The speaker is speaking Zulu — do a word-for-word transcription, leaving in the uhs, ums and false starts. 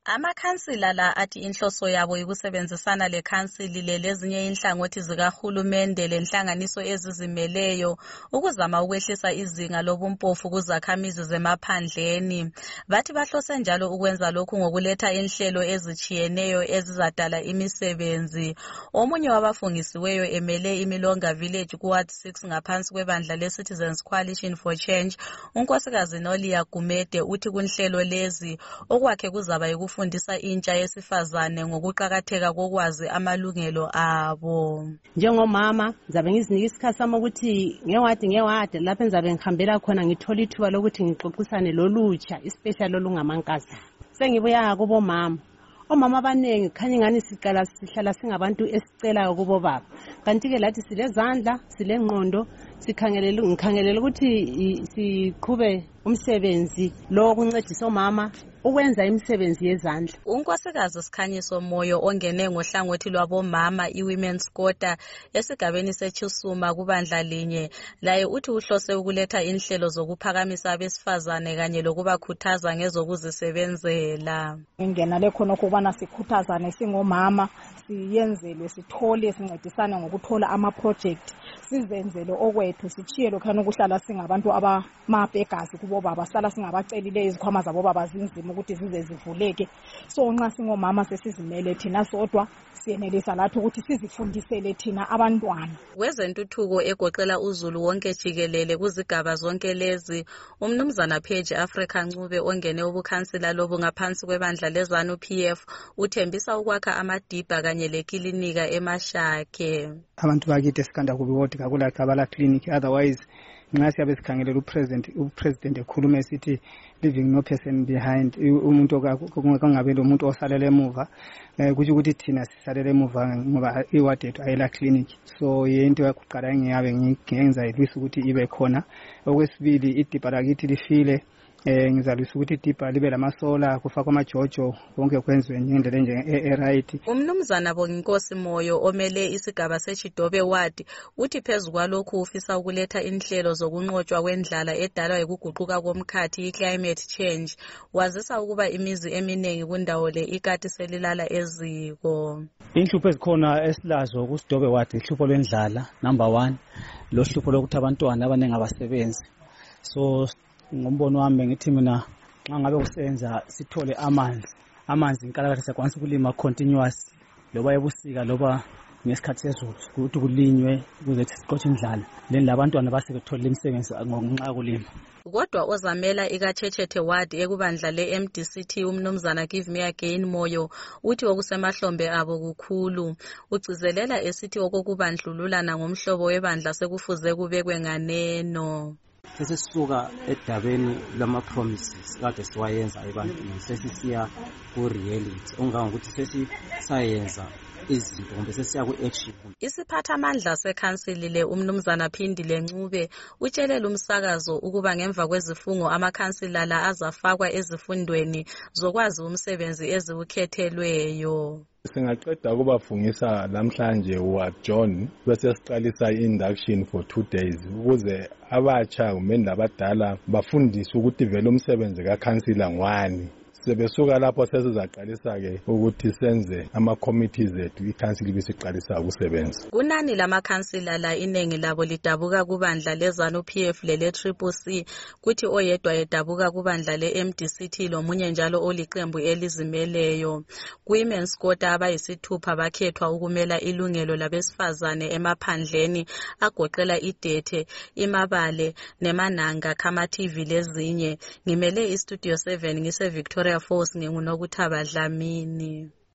Amakhansila la athi inhloso yabo yikusebenzisana lekhansili lezinye inhlangothi zikahulumende lenhlanganiso ezizimeleyo ukuzama ukwehlisa izinga lobumpofu kuzakhamizi zemaphandleni. Bathi bahlose njalo ukwenza lokhu ngokuletha inhlelo ezitshiyeneyo ezizadala imisebenzi. Omunye wabafungisiweyo emele iMilonga Village kuWard six ngaphansi kwebandla leCitizens Coalition for Change, unkosikazi Nolia Gumede uthi kunhlelo lezi okwakhe kuzaba yikufu fundisa intsha yesifazane ngokuqhakatheka kokwazi amalungelo abo. Njengomama ngizabe ngizinika isikhathi sami ukuthi ngewadi ngewadi lapho enzabe ngihambela khona ngithola ithuba lokuthi ngixoxisane lolutsha especially olungamankazana. Sengibuya kubo mama. Omama abanengi khanya ngani siqala sihlala singabantu esicela kubo baba. Kanti ke lathi silezandla, silengqondo, sikhangelela ngikhangelela ukuthi siqhube umsebenzi lo kuncedisa omama ukwenza imisebenzi yezandla. Unkosikazi Sikhanyiso Moyo ongene ngohlangothi lwabomama iWomen's Quota esigabeni seChisuma kubandla linye laye uthi uhlose ukuletha inhlelo zokuphakamisa abesifazane kanye lokubakhuthaza ngezokuzisebenzela. Ingena lekhona ukubana sikhuthazane singomama siyenzelwe sithole sincedisane ngokuthola ama project sizenzele okwethu sichiye lokhana ukuhlala singabantu abamabhegazi kubo baba sala singabacelile izikhwama zabo baba zinzima ukuthi zize zivuleke. So nxa singomama sesizimele thina sodwa siyenelisa lathi ukuthi sizifundisele thina abantwana. Kwezentuthuko egoqela uZulu wonke jikelele kuzigaba zonke lezi, umnumzana Page Africa Ncube ongene ubukhansila lobu ngaphansi kwebandla leZANU P F uthembisa ukwakha amadibha kanye lekilinika eMashake. Abantu bakithi esikanda kubi wodi kakula kabala clinic, otherwise nxa siyabe sikhangelela upresident upresident ekhuluma esithi leaving no person behind, umuntu ongabe lo muntu osalele emuva, kuthi ukuthi thina sisalele emuva ngoba iward yethu ayela clinic. So yento yakuqala ngiyabe ngiyenza ilisi ukuthi ibe khona. Okwesibili idibha lakithi lifile, eh ngizalisa ukuthi idibha libe lamasola kufakwa amajojo konke kwenziwe ngendlela nje e-right. Umnumzana Bonginkosi Moyo omele isigaba seChidobe ward uthi phezulu kwalokhu ufisa ukuletha inhlelo zokunqotshwa kwendlala edalwa ukuguquka komkhathi i-climate change. Wazisa ukuba imizi eminingi kundawo le ikati selilala eziko. Inhlupho ezikhona esilazo kuSidobe ward ihlupho lwendlala number one, lo hlupho lokuthi abantwana abaningi abasebenzi. So ngombono wami ngithi mina nxa ngabe usenza sithole amanzi amanzi inkalakatha sakwanisa ukulima continuous loba ebusika loba ngesikhathi sezulu ukuthi kulinywe ukuze siqotshe indlala leni labantwana basekuthola imisebenzi ngenxa kulima. Kodwa ozamela ikaChechete ward ekubandla le-M D C T umnumzana Give Me Again Moyo uthi okusemahlombe abo kukhulu. Ugcizelela esithi okokubandlululana ngomhlobo webandla sekufuze kubekwe nganeno. Sesisuka edabeni lama promises kade siwayenza ebantwini sesisiya ku reality ongangokuthi sesisayenza izinto kumbe sesiya ku action. Isiphathamandla sekhansili le umnumzana Phindile Ncube utshelela umsakazo ukuba ngemva kwezifungo amakhansila la azafakwa ezifundweni zokwazi umsebenzi eziwukhethelweyo. Singaqeda ukubafungisa namhlanje wa John bese siqalisa induction for two days ukuze abatsha kumbe abadala bafundiswe ukuthi vele umsebenzi kaKhansila ngwani. Sebesuka lapho sesizaqalisa ke ukuthi senze ama committees ethu iCouncil bisiqalisa ukusebenza. Kunani lamakhansila la inengi labo lidabuka kubandla leZANU P F lele Triple C kuthi oyedwa edabuka kubandla le-M D C T lomunye njalo oliqembu elizimeleyo. Women's Quota abayisithupha bakhethwa ukumela ilungelo labesifazane emaphandleni agoqela iDethe, iMabale neMananga Khamathi lezinye. Ngimele iStudio seven ngise Victoria Force nginguNokuthaba Dlamini.